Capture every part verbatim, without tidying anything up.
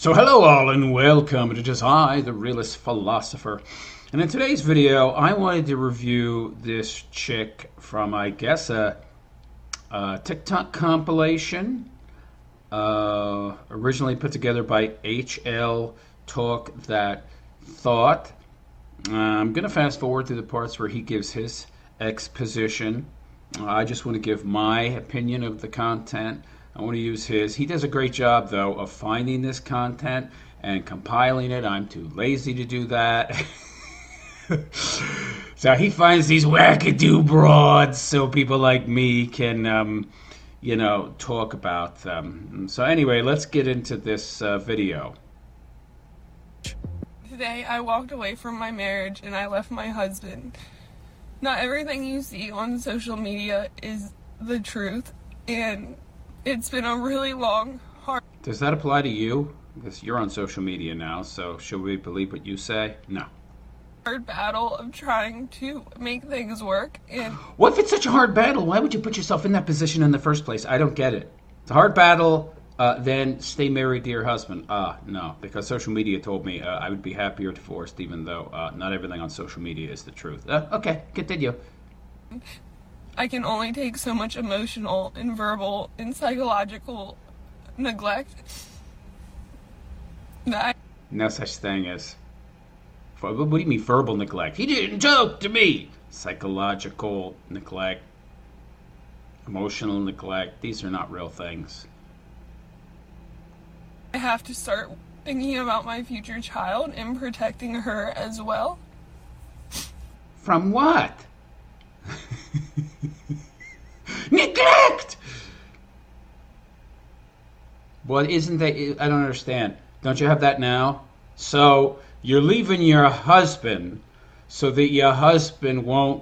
So hello all and welcome. It is I, the Realist Philosopher. And in today's video, I wanted to review this chick from, I guess, a, a TikTok compilation. Uh, originally put together by H L Talk That Thought. Uh, I'm going to fast forward to the parts where he gives his exposition. Uh, I just want to give my opinion of the content. I want to use his. He does a great job, though, of finding this content and compiling it. I'm too lazy to do that. So he finds these wackadoo broads so people like me can, um, you know, talk about them. So anyway, let's get into this uh, video. Today, I walked away from my marriage and I left my husband. Not everything you see on social media is the truth, and it's been a really long, hard... Does that apply to you? Because you're on social media now, so should we believe what you say? No. hard battle of trying to make things work, and... What if it's such a hard battle? Why would you put yourself in that position in the first place? I don't get it. It's a hard battle, uh, then stay married to your husband. Ah, uh, no, because social media told me uh, I would be happier divorced, even though uh, not everything on social media is the truth. Uh, okay, continue. I can only take so much emotional and verbal and psychological neglect. That I... No such thing as... What do you mean verbal neglect? He didn't talk to me! Psychological neglect. Emotional neglect. These are not real things. I have to start thinking about my future child and protecting her as well. From what? Neglect! Well, isn't that... I don't understand. Don't you have that now? So, you're leaving your husband so that your husband won't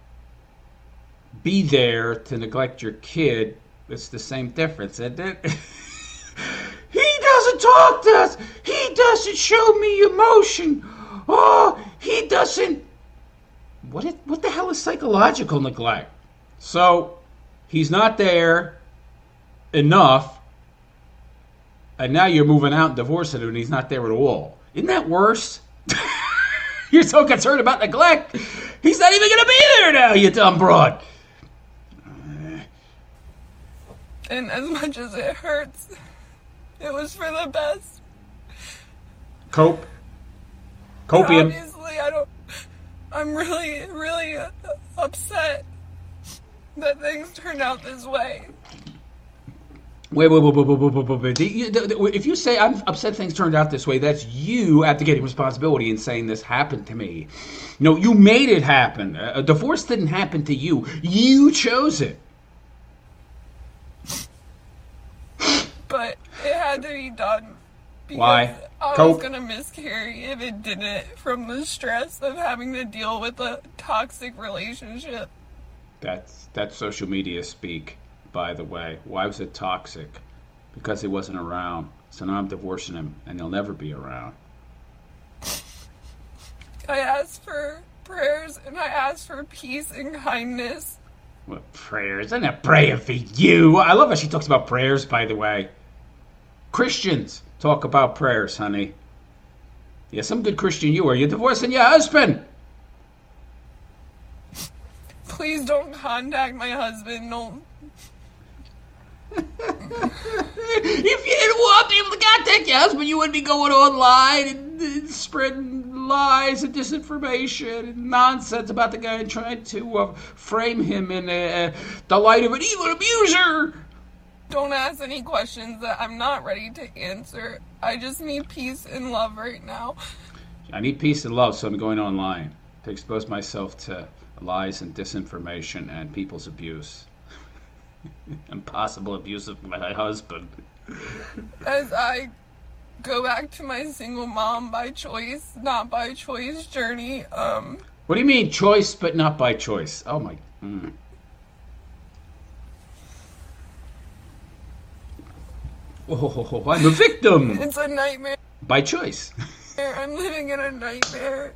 be there to neglect your kid. It's the same difference, isn't it? He doesn't talk to us! He doesn't show me emotion! Oh, he doesn't... What, is, what the hell is psychological neglect? So, he's not there enough, and now you're moving out and divorcing him, and he's not there at all. Isn't that worse? You're so concerned about neglect. He's not even going to be there now, you dumb broad. And as much as it hurts, it was for the best. Cope. Copium. Obviously, I don't... I'm really, really upset that things turned out this way. Wait, wait, wait, wait, wait, wait, wait, wait. If you say I'm upset things turned out this way, that's you abdicating responsibility and saying this happened to me. No, you made it happen. A divorce didn't happen to you. You chose it. But it had to be done. Because Why? I Cope. was going to miscarry if it didn't, from the stress of having to deal with a toxic relationship. That's, that's social media speak. By the way, why was it toxic? Because he wasn't around. So now I'm divorcing him, and he'll never be around. I asked for prayers, and I asked for peace and kindness. What prayers? I'm not praying for you. I love how she talks about prayers, by the way. Christians talk about prayers, honey. Yeah, some good Christian you are. You're divorcing your husband. Please don't contact my husband. No. If you didn't want people to contact your husband, you wouldn't be going online and, and spreading lies and disinformation and nonsense about the guy and trying to uh, frame him in uh, the light of an evil abuser. Don't ask any questions that I'm not ready to answer. I just need peace and love right now. I need peace and love, so I'm going online to expose myself to lies and disinformation and people's abuse. And possible abuse of my husband. As I go back to my single mom by choice, not by choice journey, um... What do you mean choice but not by choice? Oh my... Mm. Oh, I'm a victim! It's a nightmare. By choice. I'm living in a nightmare.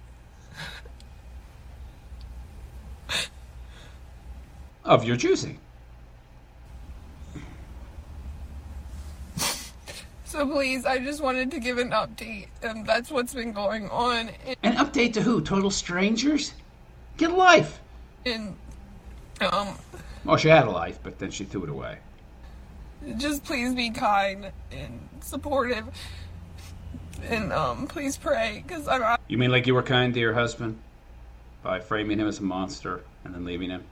Of your choosing. So please, I just wanted to give an update, and that's what's been going on. An update to who? Total strangers? Get a life. And, um... Well, she had a life, but then she threw it away. Just please be kind and supportive. And, um, please pray, because I'm... You mean like you were kind to your husband? By framing him as a monster and then leaving him?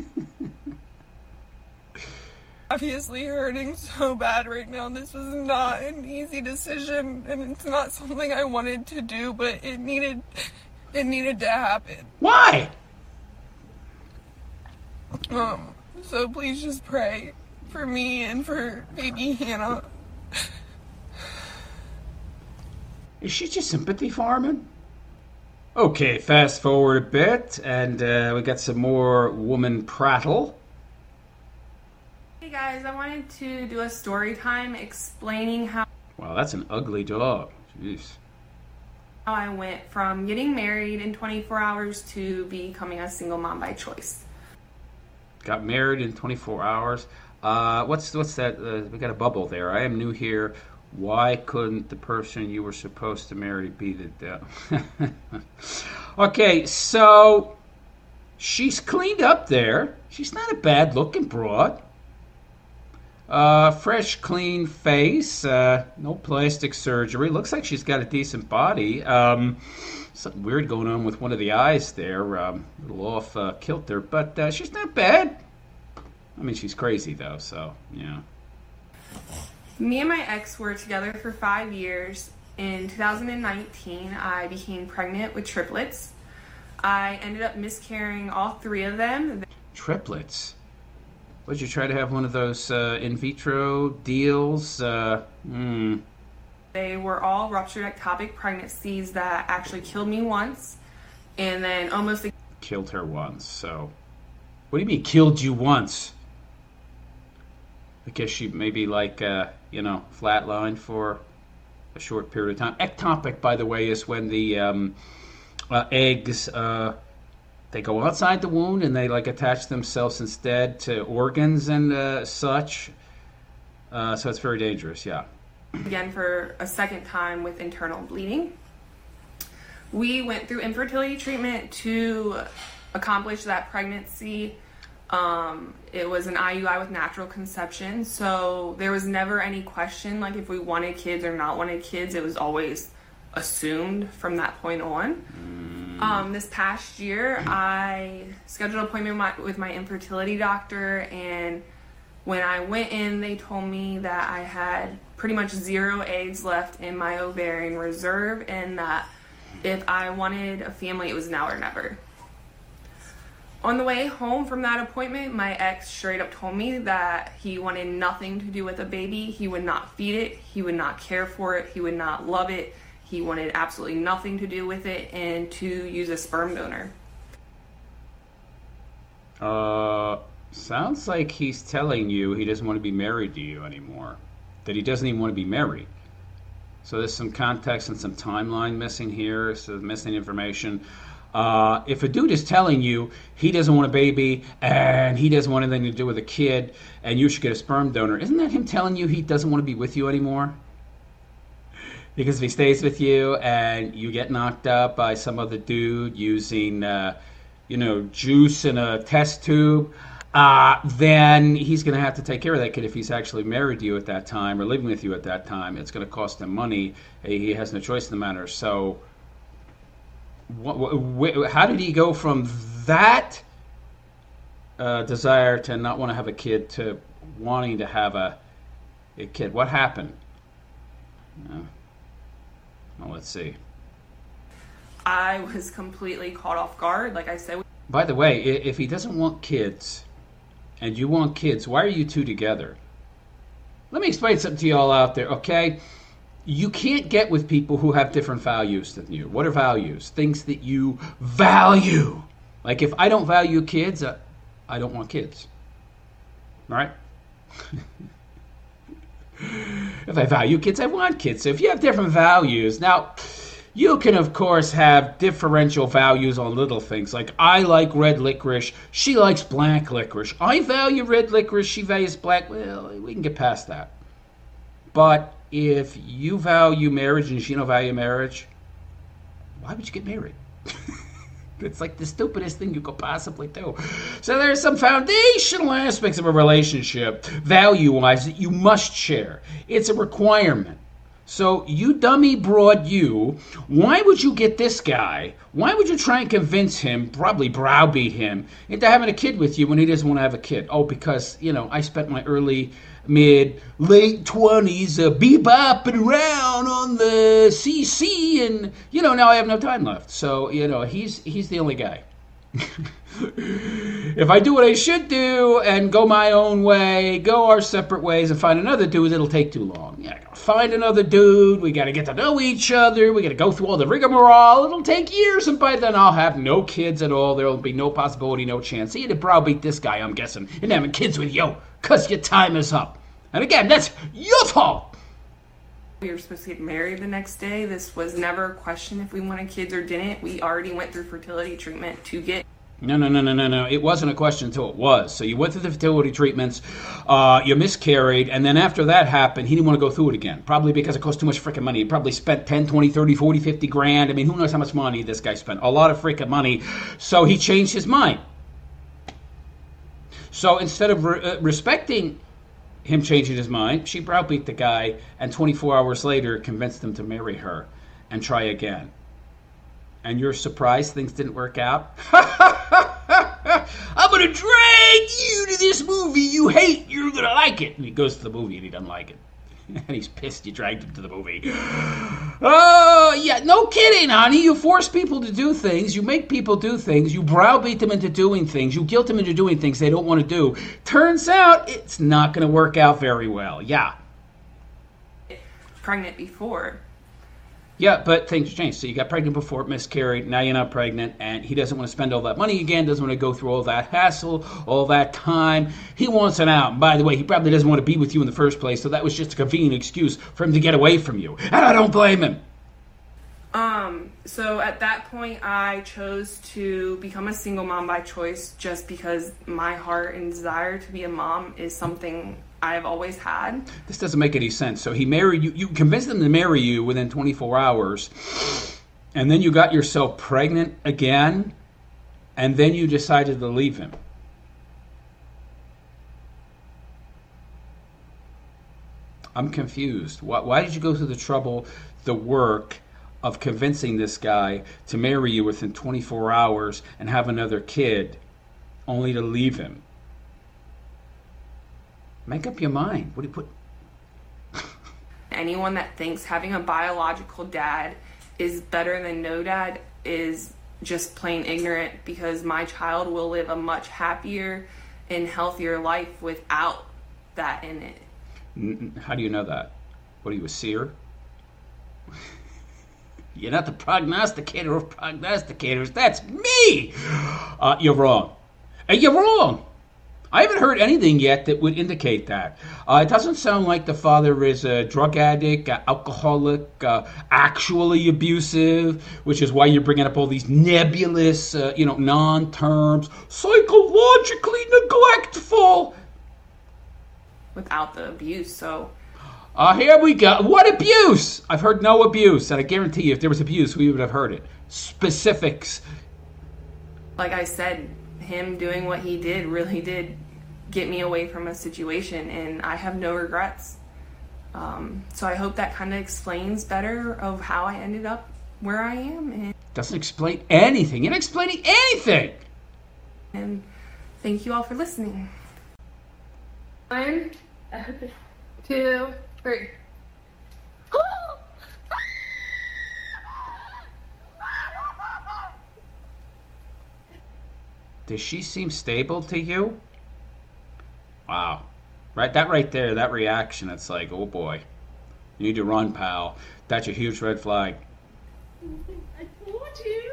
Obviously hurting so bad right now. This was not an easy decision, and it's not something I wanted to do, but it needed, it needed to happen. Why? Um, so please just pray for me and for baby Hannah. Is she just sympathy farming? Okay, fast forward a bit, and uh, we got some more woman prattle. Hey guys, I wanted to do a story time explaining how Wow, that's an ugly dog. Jeez. I went from getting married in twenty-four hours to becoming a single mom by choice. Got married in twenty-four hours. Uh, what's what's that? Uh, we got a bubble there. I am new here. Why couldn't the person you were supposed to marry be the... Uh, okay, so she's cleaned up there. She's not a bad-looking broad. Uh, fresh, clean face. Uh, no plastic surgery. Looks like she's got a decent body. Um, something weird going on with one of the eyes there. Um, a little off uh, kilter, but uh, she's not bad. I mean, she's crazy, though, so, yeah. Me and my ex were together for five years. In two thousand nineteen, I became pregnant with triplets. I ended up miscarrying all three of them. Triplets? Would you try to have one of those uh, in vitro deals? Uh, hmm. They were all ruptured ectopic pregnancies that actually killed me once, and then almost... Killed her once, so... What do you mean, killed you once? I guess she maybe, like, uh, you know, flatlined for a short period of time. Ectopic, by the way, is when the um, uh, eggs... Uh, They go outside the wound and they like attach themselves instead to organs and uh, such. Uh, so it's very dangerous, yeah. Again for a second time with internal bleeding. We went through infertility treatment to accomplish that pregnancy. Um, it was an I U I with natural conception, so there was never any question like if we wanted kids or not wanted kids. It was always assumed from that point on. Mm. Um, this past year, I scheduled an appointment with my, with my infertility doctor, and when I went in, they told me that I had pretty much zero eggs left in my ovarian reserve, and that if I wanted a family, it was now or never. On the way home from that appointment, my ex straight up told me that he wanted nothing to do with a baby. He would not feed it. He would not care for it. He would not love it. He wanted absolutely nothing to do with it and to use a sperm donor. Uh, sounds like he's telling you he doesn't want to be married to you anymore. That he doesn't even want to be married. So there's some context and some timeline missing here, so missing information. Uh, if a dude is telling you he doesn't want a baby and he doesn't want anything to do with a kid and you should get a sperm donor, isn't that him telling you he doesn't want to be with you anymore? Because if he stays with you and you get knocked up by some other dude using, uh, you know, juice in a test tube, uh, then he's going to have to take care of that kid if he's actually married to you at that time or living with you at that time. It's going to cost him money. He has no choice in the matter. So what, wh- how did he go from that uh, desire to not want to have a kid to wanting to have a, a kid? What happened? You know? Well, let's see. I was completely caught off guard, like I said. By the way, if he doesn't want kids and you want kids, why are you two together? Let me explain something to you all out there, okay? You can't get with people who have different values than you. What are values? Things that you value. Like if I don't value kids, uh, I don't want kids. Right? If I value kids, I want kids. So if you have different values, now you can of course have differential values on little things. Like I like red licorice, she likes black licorice. I value red licorice, she values black. Well, we can get past that. But if you value marriage and she don't value marriage, why would you get married? It's like the stupidest thing you could possibly do. So there's some foundational aspects of a relationship, value-wise, that you must share. It's a requirement. So you dummy broad you, why would you get this guy? Why would you try and convince him, probably browbeat him, into having a kid with you when he doesn't want to have a kid? Oh, because, you know, I spent my early, mid, late twenties uh, bebopping around on the C C, and, you know, now I have no time left. So, you know, he's he's the only guy. If I do what I should do and go my own way, go our separate ways, and find another dude, it'll take too long. Yeah, I gotta find another dude, we gotta get to know each other, we gotta go through all the rigmarole, it'll take years, and by then I'll have no kids at all, there'll be no possibility, no chance. See, to browbeat this guy, I'm guessing, and having kids with you, because your time is up. And again, that's your fault! We were supposed to get married the next day. This was never a question if we wanted kids or didn't. We already went through fertility treatment to get No, no, no, no, no, no. It wasn't a question until it was. So you went through the fertility treatments, uh, you miscarried, and then after that happened, he didn't want to go through it again. Probably because it cost too much freaking money. He probably spent ten, twenty, thirty, forty, fifty grand. I mean, who knows how much money this guy spent? A lot of freaking money. So he changed his mind. So instead of re- uh, respecting him changing his mind, she browbeat the guy, and twenty-four hours later convinced him to marry her and try again. And you're surprised things didn't work out? I'm going to drag you to this movie you hate. You're going to like it. And he goes to the movie and he doesn't like it. And he's pissed you dragged him to the movie. Oh, yeah, no kidding, honey. You force people to do things. You make people do things. You browbeat them into doing things. You guilt them into doing things they don't want to do. Turns out it's not going to work out very well. Yeah. pregnant before. Yeah, but things change. So you got pregnant before, miscarried, now you're not pregnant, and he doesn't want to spend all that money again, doesn't want to go through all that hassle, all that time. He wants an out. And by the way, he probably doesn't want to be with you in the first place, so that was just a convenient excuse for him to get away from you. And I don't blame him. Um, so at that point, I chose to become a single mom by choice just because my heart and desire to be a mom is something I've always had. This doesn't make any sense. So he married you. You convinced him to marry you within twenty-four hours, and then you got yourself pregnant again, and then you decided to leave him. I'm confused. Why, why did you go through the trouble, the work of convincing this guy to marry you within twenty-four hours and have another kid, only to leave him? Make up your mind. What do you put? Anyone that thinks having a biological dad is better than no dad is just plain ignorant, because my child will live a much happier and healthier life without that in it. How do you know that? What are you, a seer? You're not the prognosticator of prognosticators. That's me! Uh, you're wrong. Uh, you're wrong. I haven't heard anything yet that would indicate that. Uh, it doesn't sound like the father is a drug addict, uh, alcoholic, uh, actually abusive, which is why you're bringing up all these nebulous, uh, you know, non-terms, psychologically neglectful. Without the abuse, so... Uh, here we go. What abuse? I've heard no abuse, and I guarantee you if there was abuse, we would have heard it. Specifics. Like I said, him doing what he did really did get me away from a situation, and I have no regrets. Um, so I hope that kind of explains better of how I ended up where I am. And, Doesn't explain anything. You're not explaining anything. and thank you all for listening. One, two, three. Does she seem stable to you? Wow. Right, that right there, that reaction, it's like, oh boy. You need to run, pal. That's a huge red flag. I told you.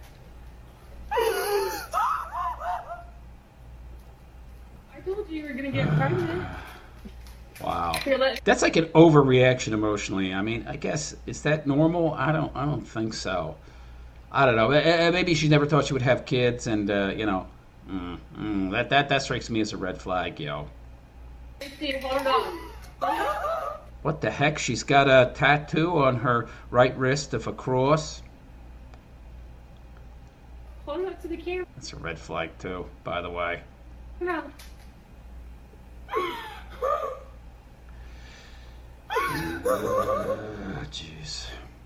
I told you you were gonna get pregnant. Wow. Here, let- That's like an overreaction emotionally. I mean, I guess, is that normal? I don't I don't think so. I don't know. Maybe she never thought she would have kids, and, uh, you know, mm, mm, that, that, that strikes me as a red flag, yo. Steve, hold on. What the heck? She's got a tattoo on her right wrist of a cross. Hold it up to the camera. That's a red flag too, by the way. No. Oh, jeez.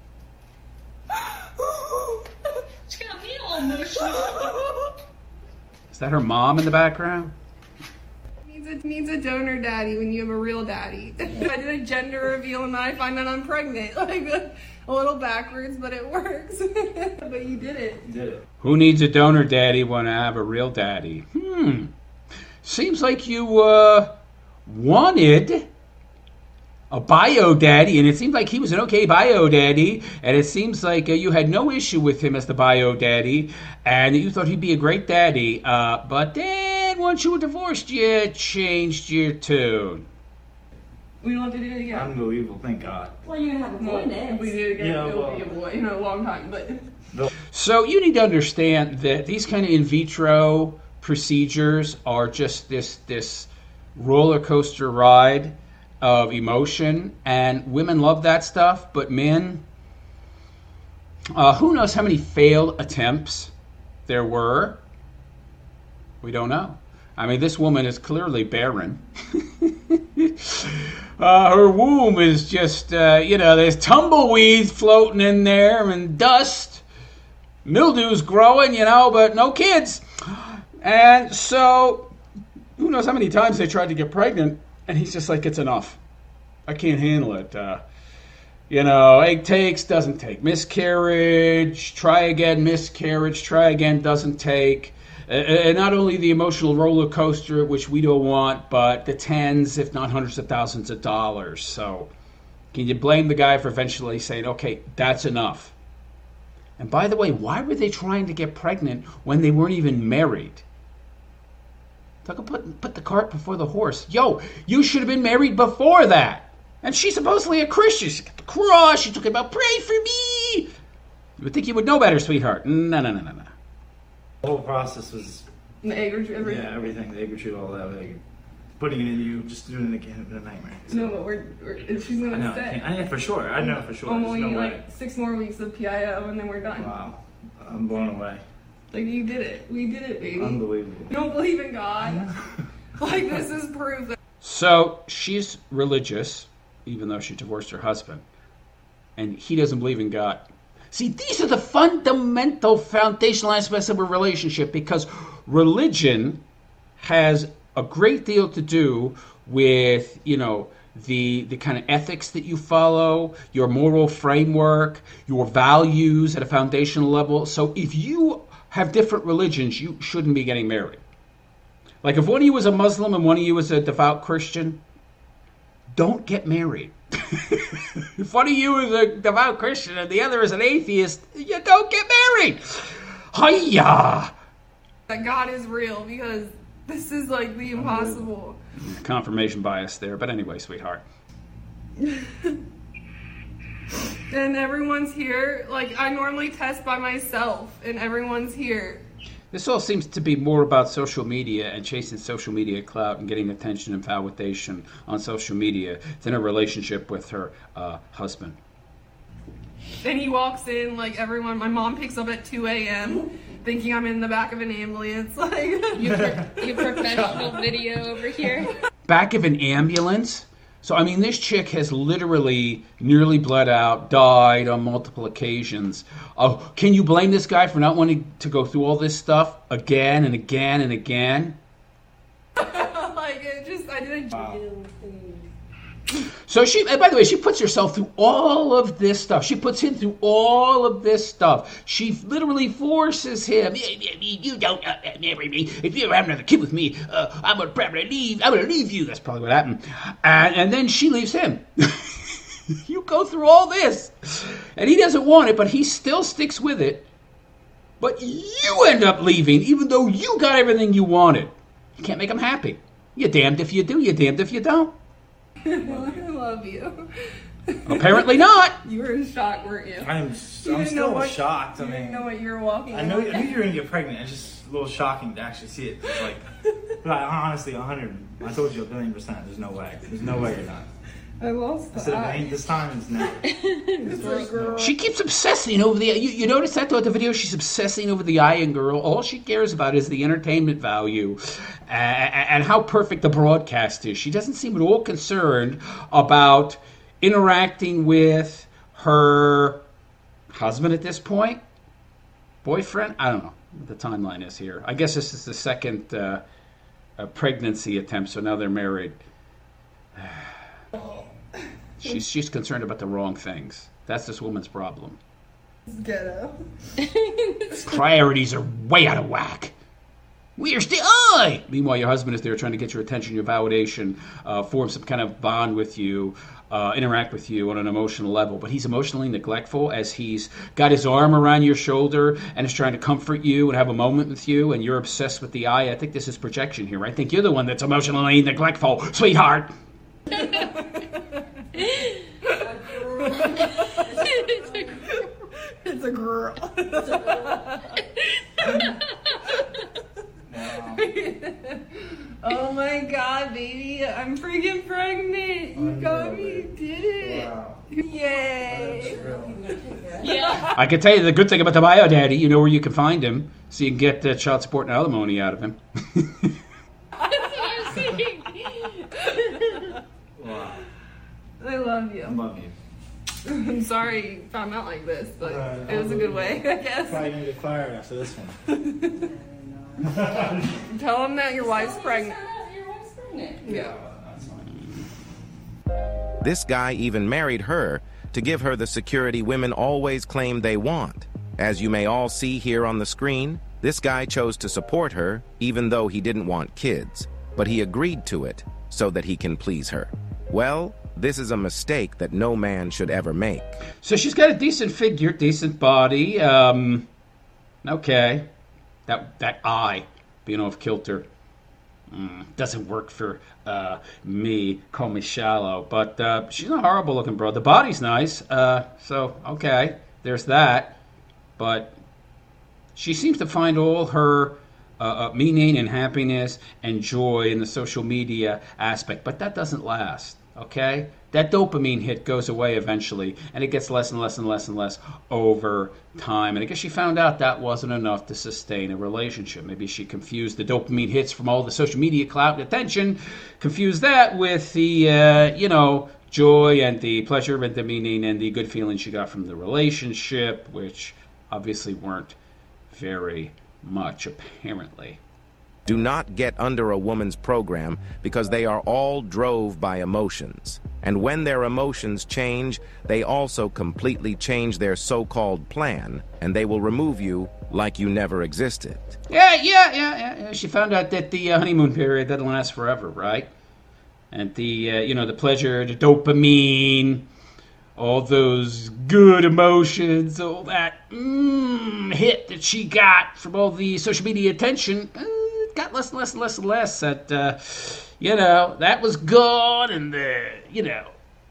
She got me all emotional. Is that her mom in the background? Needs a, needs a donor daddy when you have a real daddy. I did a gender reveal and then I find out I'm pregnant. Like a little backwards, but it works. But you did it. You did it. Who needs a donor daddy when I have a real daddy? Hmm. Seems like you uh, wanted a bio daddy, and it seemed like he was an okay bio daddy, and it seems like uh, you had no issue with him as the bio daddy, and you thought he'd be a great daddy. Uh, but then once you were divorced, you changed your tune. We don't have to do it again. Unbelievable, thank God. Well, you're gonna have a boy Well, next. if we do it again, Yeah, it'll well- be a boy in a long time. But So you need to understand that these kind of in vitro procedures are just this this roller coaster ride of emotion, and women love that stuff, but men, uh, who knows how many failed attempts there were? We don't know. I mean, this woman is clearly barren. uh, her womb is just, uh, you know, there's tumbleweeds floating in there and dust. Mildew's growing, you know, but no kids. And so, who knows how many times they tried to get pregnant, and he's just like, it's enough. I can't handle it. Uh, you know, egg takes, doesn't take. Miscarriage, try again, miscarriage, try again, doesn't take. Uh, and not only the emotional roller coaster, which we don't want, but the tens, if not hundreds of thousands of dollars. So, can you blame the guy for eventually saying, okay, that's enough? And by the way, why were they trying to get pregnant when they weren't even married? Talk about put, put the cart before the horse. Yo, you should have been married before that. And she's supposedly a Christian. She got the cross. She's talking about pray for me. You would think you would know better, sweetheart. No, no, no, no, no. The whole process was, the egg retrieval, everything. yeah, everything, the egg retrieval, all that, like, putting it in you, just doing it again, it's been a nightmare. So, No, but we're, we're she's I gonna know, I, stay. can't, I know for sure, I know for sure, there's Only no way. like six more weeks of P I O and then we're done. Wow, I'm blown away. Like you did it. We did it, baby. Unbelievable. You don't believe in God. Like this is proof that So she's religious, even though she divorced her husband. And he doesn't believe in God. See, these are the fundamental foundational aspects of a relationship, because religion has a great deal to do with, you know, the the kind of ethics that you follow, your moral framework, your values at a foundational level. So if you have different religions, you shouldn't be getting married. Like if one of you was a Muslim and one of you was a devout Christian, don't get married. If one of you is a devout Christian and the other is an atheist, you don't get married. Hiya! that God is real, because this is like the impossible. Confirmation bias there, but anyway, sweetheart. And everyone's here. Like I normally test by myself, and everyone's here. This all seems to be more about social media and chasing social media clout and getting attention and validation on social media than a relationship with her uh, husband. And he walks in like everyone. My mom picks up at two a.m. thinking I'm in the back of an ambulance. Like You, pro- you professional video over here. Back of an ambulance? So, I mean, this chick has literally nearly bled out, died on multiple occasions. Oh, can you blame this guy for not wanting to go through all this stuff again and again and again? like it just I did a Wow. So she, and by the way, she puts herself through all of this stuff. She puts him through all of this stuff. She literally forces him. You don't uh, marry me. If you ever have another kid with me, uh, I'm gonna probably leave. I'm gonna leave you. That's probably what happened. And, and then she leaves him. You go through all this, and he doesn't want it, but he still sticks with it. But you end up leaving, even though you got everything you wanted. You can't make him happy. You're damned if you do. You're damned if you don't. I love you. Apparently not. You were in shock, weren't you? I'm, You I'm didn't know still what- shocked, I You didn't mean, know what you were walking. I know, in. I knew you were gonna get pregnant, it's just a little shocking to actually see it, it's like, but I, honestly, a hundred, I told you a billion percent, there's no way, there's no way you're not. I lost I the said, eye. "Ain't this time is now." It's a girl. She keeps obsessing over the. You, you notice that throughout the video? She's obsessing over the Iron Girl. All she cares about is the entertainment value uh, and how perfect the broadcast is. She doesn't seem at all concerned about interacting with her husband at this point. Boyfriend? I don't know what the timeline is here. I guess this is the second uh, uh, pregnancy attempt, so now they're married. She's she's concerned about the wrong things. That's this woman's problem. Ghetto. Priorities are way out of whack. Where's the eye? Meanwhile, your husband is there trying to get your attention, your validation, uh, form some kind of bond with you, uh, interact with you on an emotional level. But he's emotionally neglectful as he's got his arm around your shoulder and is trying to comfort you and have a moment with you, and you're obsessed with the eye. I think this is projection here. I think you're the one that's emotionally neglectful, sweetheart. It's a girl. Oh my god, baby. I'm freaking pregnant. You got me. You did it. Wow. Yay. Yeah. I can tell you the good thing about the bio daddy. You know where you can find him, so you can get uh, child support and alimony out of him. That's what I'm saying. Wow. I love I you. love you. I'm sorry you found out like this, but Uh, it was a good way, I guess. Probably gonna get fired after this one. Tell him that your wife's pregnant. Your wife's pregnant. Yeah. That's fine. This guy even married her to give her the security women always claim they want. As you may all see here on the screen, this guy chose to support her even though he didn't want kids, but he agreed to it so that he can please her. Well, this is a mistake that no man should ever make. So she's got a decent figure, decent body. Um, okay, that that eye being off kilter mm, doesn't work for uh, me. Call me shallow, but uh, she's not horrible looking, bro. The body's nice, uh, so okay, there's that. But she seems to find all her uh, uh, meaning and happiness and joy in the social media aspect, but that doesn't last. Okay? That dopamine hit goes away eventually, and it gets less and less and less and less over time. And I guess she found out that wasn't enough to sustain a relationship. Maybe she confused the dopamine hits from all the social media clout and attention, confused that with the, uh, you know, joy and the pleasure and the meaning and the good feeling she got from the relationship, which obviously weren't very much, apparently. Do not get under a woman's program because they are all drove by emotions. And when their emotions change, they also completely change their so-called plan, and they will remove you like you never existed. Yeah, yeah, yeah, yeah. yeah. She found out that the uh, honeymoon period doesn't last forever, right? And the, uh, you know, the pleasure, the dopamine, all those good emotions, all that mm, hit that she got from all the social media attention, uh, got less and less and less and less. That, uh, you know, that was gone, and the, you know,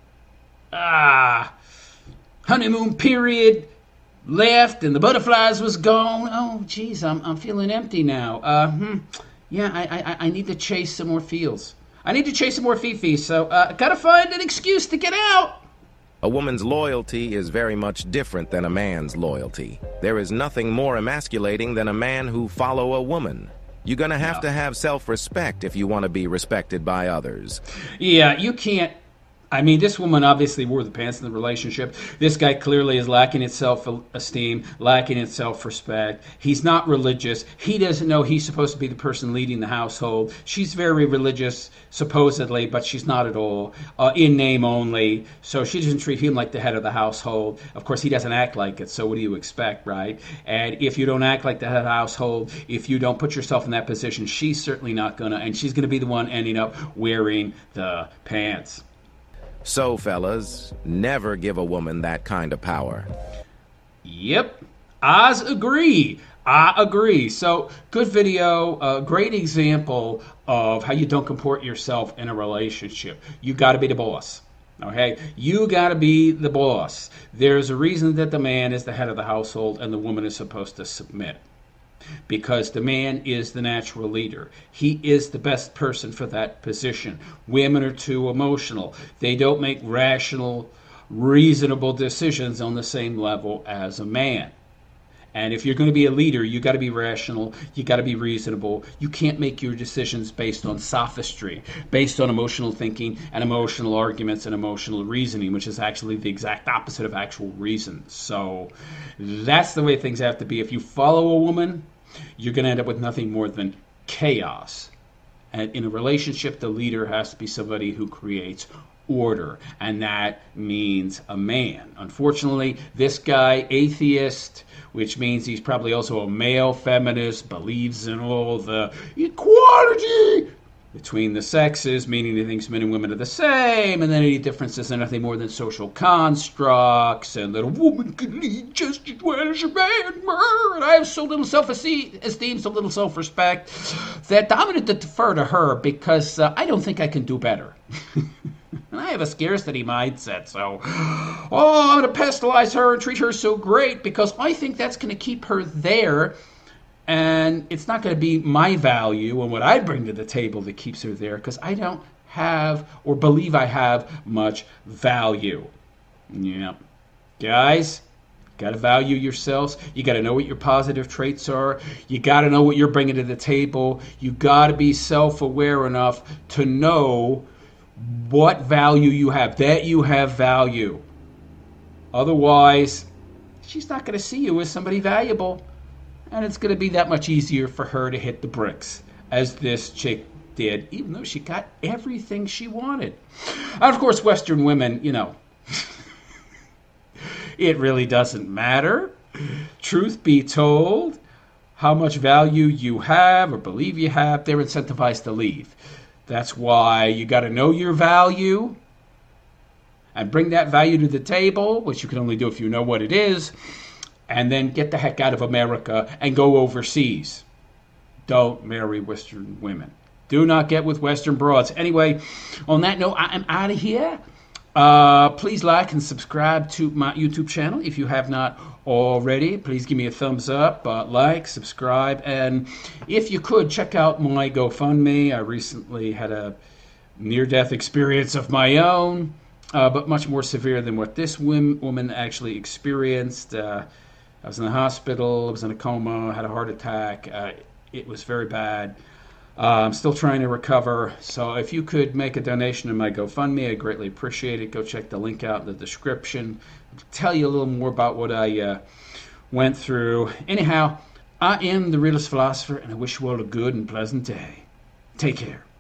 ah, honeymoon period left, and the butterflies was gone. Oh, geez, I'm I'm feeling empty now. Uh, hmm, yeah, I, I I need to chase some more feels. I need to chase some more fifis. So, uh, gotta find an excuse to get out. A woman's loyalty is very much different than a man's loyalty. There is nothing more emasculating than a man who follow a woman. You're gonna have No. to have self-respect if you want to be respected by others. Yeah, you can't. I mean, this woman obviously wore the pants in the relationship. This guy clearly is lacking in self-esteem, lacking in self-respect. He's not religious. He doesn't know he's supposed to be the person leading the household. She's very religious, supposedly, but she's not at all, uh, in name only. So she doesn't treat him like the head of the household. Of course, he doesn't act like it, so what do you expect, right? And if you don't act like the head of the household, if you don't put yourself in that position, she's certainly not going to, and she's going to be the one ending up wearing the pants. So, fellas, never give a woman that kind of power. Yep, I agree. I agree. So, good video, a great example of how you don't comport yourself in a relationship. You got to be the boss. Okay, you got to be the boss. There's a reason that the man is the head of the household and the woman is supposed to submit. because the man is the natural leader. He is the best person for that position. Women are too emotional. They don't make rational, reasonable decisions on the same level as a man. And if you're going to be a leader, you got to be rational, you got to be reasonable. You can't make your decisions based on sophistry, based on emotional thinking and emotional arguments and emotional reasoning, which is actually the exact opposite of actual reason. So that's the way things have to be. If you follow a woman, you're going to end up with nothing more than chaos. And in a relationship, the leader has to be somebody who creates order, and that means a man. Unfortunately, this guy, atheist, which means he's probably also a male feminist, believes in all the equality between the sexes, meaning he thinks men and women are the same, and then any differences are nothing more than social constructs, and that a woman can lead just as well as a man. And I have so little self-esteem, so little self-respect, that I'm going to defer to her because uh, I don't think I can do better. And I have a scarcity mindset, so, oh, I'm going to pedestalize her and treat her so great because I think that's going to keep her there. And it's not going to be my value and what I bring to the table that keeps her there because I don't have or believe I have much value. Yeah. Guys, got to value yourselves. You got to know what your positive traits are. You got to know what you're bringing to the table. You got to be self-aware enough to know what value you have, that you have value. Otherwise, she's not going to see you as somebody valuable. And it's going to be that much easier for her to hit the bricks, as this chick did, even though she got everything she wanted. And of course, Western women, you know, it really doesn't matter. Truth be told, how much value you have or believe you have, they're incentivized to leave. That's why you got to know your value and bring that value to the table, which you can only do if you know what it is, and then get the heck out of America and go overseas. Don't marry Western women. Do not get with Western broads. Anyway, on that note, I am out of here. Uh, please like and subscribe to my YouTube channel if you have not already. Please give me a thumbs up, uh, like, subscribe, and if you could, check out my GoFundMe. I recently had a near-death experience of my own, uh, but much more severe than what this woman actually experienced. Uh, I was in the hospital, I was in a coma, had a heart attack. Uh, it was very bad. Uh, I'm still trying to recover, so if you could make a donation to my GoFundMe, I'd greatly appreciate it. Go check the link out in the description. I'll tell you a little more about what I uh, went through. Anyhow, I am the Realist Philosopher, and I wish you all a good and pleasant day. Take care.